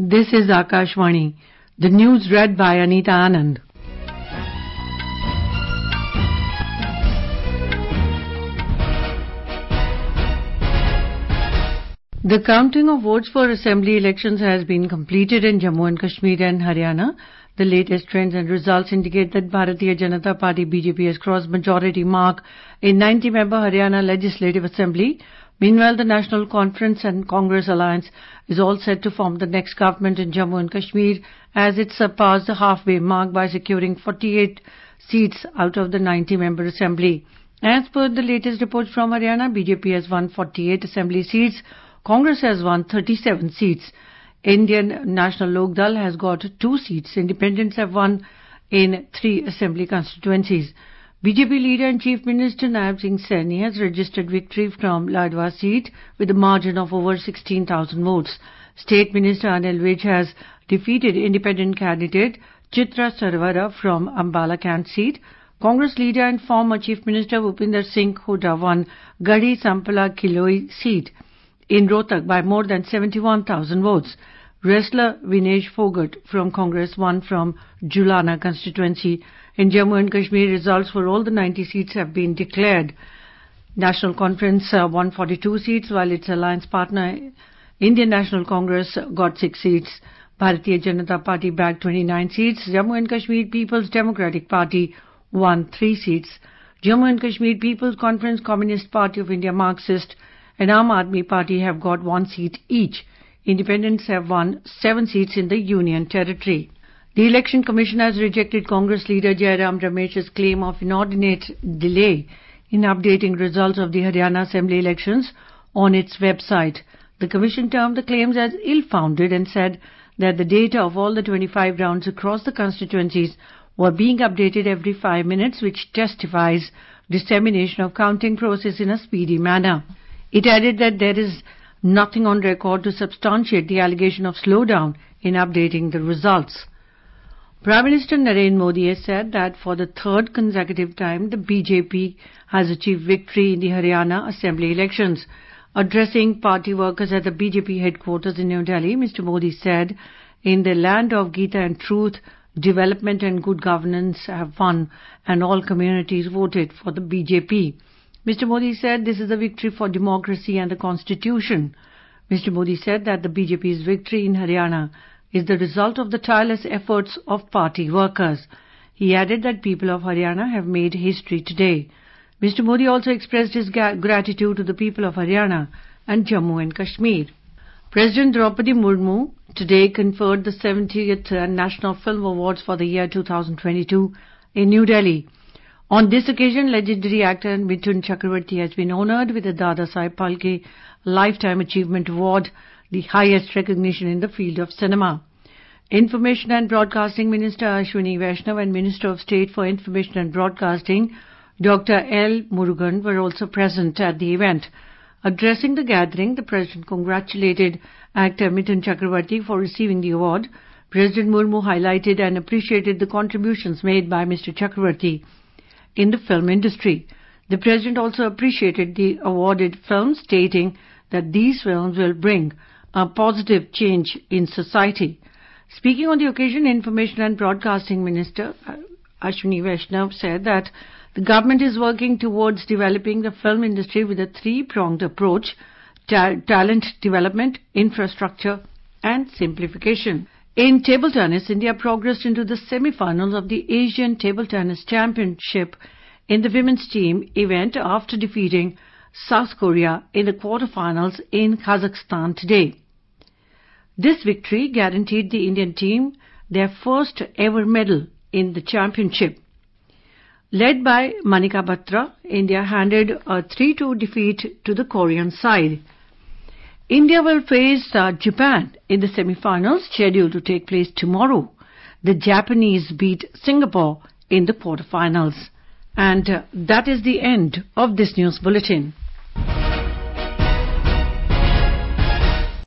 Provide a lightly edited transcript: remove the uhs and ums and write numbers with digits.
This is Akashvani. The news read by Anita Anand. The counting of votes for assembly elections has been completed in Jammu and Kashmir and Haryana. The latest trends and results indicate that Bharatiya Janata Party BJP has crossed majority mark in 90-member Haryana Legislative Assembly. Meanwhile, the National Conference and Congress Alliance is all set to form the next government in Jammu and Kashmir as it surpassed the halfway mark by securing 48 seats out of the 90-member assembly. As per the latest reports from Haryana, BJP has won 48 assembly seats. Congress has won 37 seats. Indian National Lok Dal has got 2 seats. Independents have won in 3 assembly constituencies. BJP leader and Chief Minister Naib Singh Saini has registered victory from Ladwa seat with a margin of over 16,000 votes. State Minister Anil Vij has defeated independent candidate Chitra Sarwara from Ambala Kant seat. Congress leader and former Chief Minister Bhupinder Singh Hooda won Garhi Sampala Kiloi seat in Rohtak by more than 71,000 votes. Wrestler Vinesh Fogart from Congress won from Julana constituency. In Jammu and Kashmir, results for all the 90 seats have been declared. National Conference won 42 seats, while its alliance partner Indian National Congress got 6 seats. Bharatiya Janata Party bagged 29 seats. Jammu and Kashmir People's Democratic Party won 3 seats. Jammu and Kashmir People's Conference, Communist Party of India, Marxist and Aam Aadmi Party have got 1 seat each. Independents have won 7 seats in the Union Territory. The Election Commission has rejected Congress leader Jairam Ramesh's claim of inordinate delay in updating results of the Haryana Assembly elections on its website. The Commission termed the claims as ill-founded and said that the data of all the 25 rounds across the constituencies were being updated every 5 minutes, which testifies dissemination of counting process in a speedy manner. It added that there is nothing on record to substantiate the allegation of slowdown in updating the results. Prime Minister Narendra Modi has said that for the third consecutive time, the BJP has achieved victory in the Haryana Assembly elections. Addressing party workers at the BJP headquarters in New Delhi, Mr. Modi said, "In the land of Gita and truth, development and good governance have won, and all communities voted for the BJP." Mr. Modi said this is a victory for democracy and the Constitution. Mr. Modi said that the BJP's victory in Haryana is the result of the tireless efforts of party workers. He added that people of Haryana have made history today. Mr. Modi also expressed his gratitude to the people of Haryana and Jammu and Kashmir. President Draupadi Murmu today conferred the 70th National Film Awards for the year 2022 in New Delhi. On this occasion, legendary actor Mithun Chakravarti has been honoured with the Dada Saheb Phalke Lifetime Achievement Award, the highest recognition in the field of cinema. Information and Broadcasting Minister Ashwini Vaishnav and Minister of State for Information and Broadcasting Dr. L. Murugan were also present at the event. Addressing the gathering, the President congratulated actor Mithun Chakravarti for receiving the award. President Murmu highlighted and appreciated the contributions made by Mr. Chakravarti in the film industry. The President also appreciated the awarded films, stating that these films will bring a positive change in society. Speaking on the occasion, Information and Broadcasting Minister Ashwini Vaishnav said that the government is working towards developing the film industry with a 3-pronged approach: talent development, infrastructure and simplification. In table tennis, India progressed into the semi-finals of the Asian Table Tennis Championship in the women's team event after defeating South Korea in the quarterfinals in Kazakhstan today. This victory guaranteed the Indian team their first ever medal in the championship. Led by Manika Batra, India handed a 3-2 defeat to the Korean side. India will face Japan in the semi-finals scheduled to take place tomorrow. The Japanese beat Singapore in the quarterfinals. And that is the end of this news bulletin.